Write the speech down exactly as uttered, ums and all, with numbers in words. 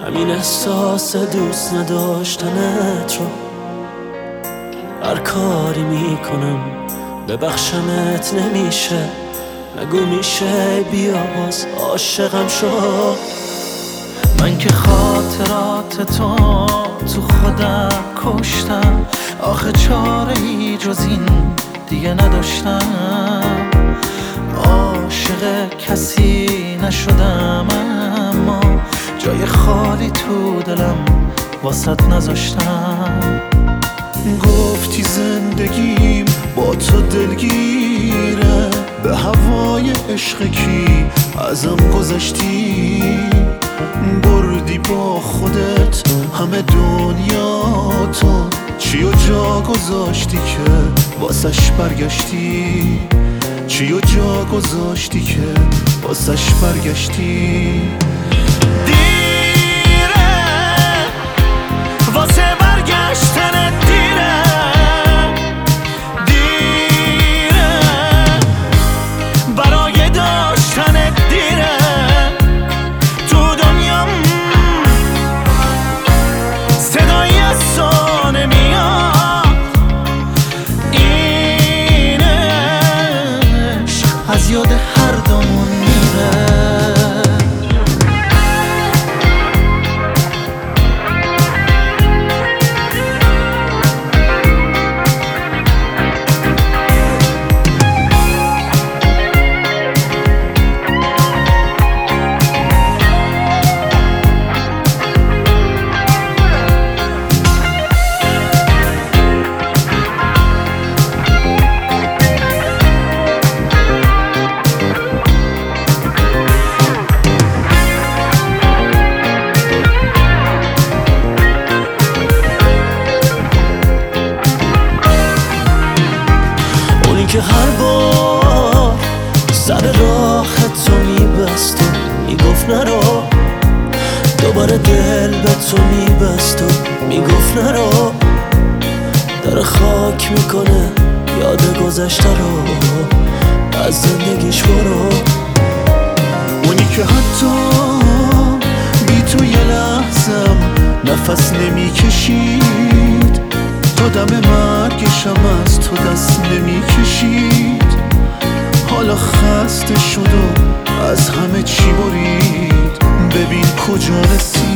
همین احساس دوست نداشتنت رو هر کاری میکنم ببخشمت نمیشه. نگو میشه بیا باز عاشقم شو. من که خاطرات تو تو خودم کشتم، آخه چاره ای جز این دیگه نداشتم. عاشق کسی نشدم اما جای خالی تو دلم واسط نذاشتم. گفتی زندگیم با تو دلگیره، به هوای عشق کی ازم گذشتی. بردی با خودت همه دنیا تو، چی و جا گذاشتی که واسش برگشتی. چی و جا گذاشتی که واسش برگشتی. دیره واسه برگشتن دیره، دیره برای داشتن دیره. تو دنیام صدای از تو نمیاد، این عشق از یاد هر دومون میره. که هر بار سر راه تو میبست و میگفت نرو، دوباره دل به تو میبست و میگفت نرو. در خاک میکنه یاد گذشته رو، از زندگیش برو. اونی که حتی بی تو یه لحظم نفس نمیکشید، تا دم مرگشم از تو دست نمیکشید. حالا خسته شد و از همه چی برید، ببین کجا رسید.